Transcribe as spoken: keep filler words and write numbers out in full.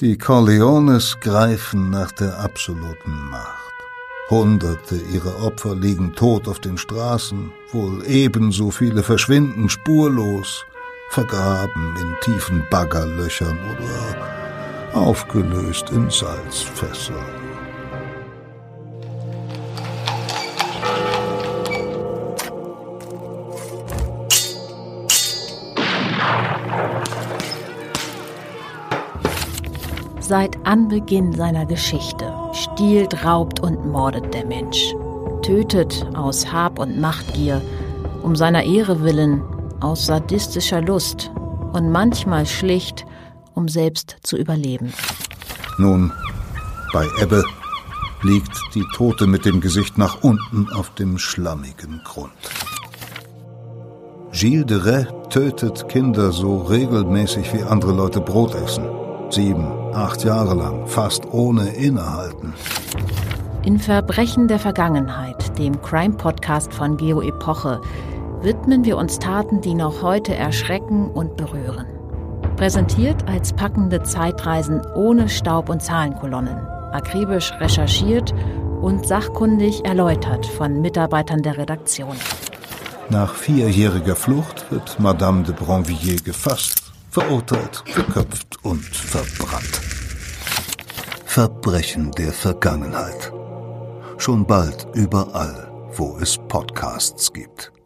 Die Corleones greifen nach der absoluten Macht. Hunderte ihrer Opfer liegen tot auf den Straßen, wohl ebenso viele verschwinden spurlos, vergraben in tiefen Baggerlöchern oder aufgelöst in Salzfässern. Seit Anbeginn seiner Geschichte stiehlt, raubt und mordet der Mensch. Tötet aus Hab- und Machtgier, um seiner Ehre willen, aus sadistischer Lust und manchmal schlicht, um selbst zu überleben. Nun, bei Ebbe liegt die Tote mit dem Gesicht nach unten auf dem schlammigen Grund. Gilles de Rais tötet Kinder so regelmäßig wie andere Leute Brot essen. Sieben, acht Jahre lang, fast ohne Innehalten. In Verbrechen der Vergangenheit, dem Crime-Podcast von Geo Epoche, widmen wir uns Taten, die noch heute erschrecken und berühren. Präsentiert als packende Zeitreisen ohne Staub- und Zahlenkolonnen, akribisch recherchiert und sachkundig erläutert von Mitarbeitern der Redaktion. Nach vierjähriger Flucht wird Madame de Brinvilliers gefasst, verurteilt, geköpft und verbrannt. Verbrechen der Vergangenheit. Schon bald überall, wo es Podcasts gibt.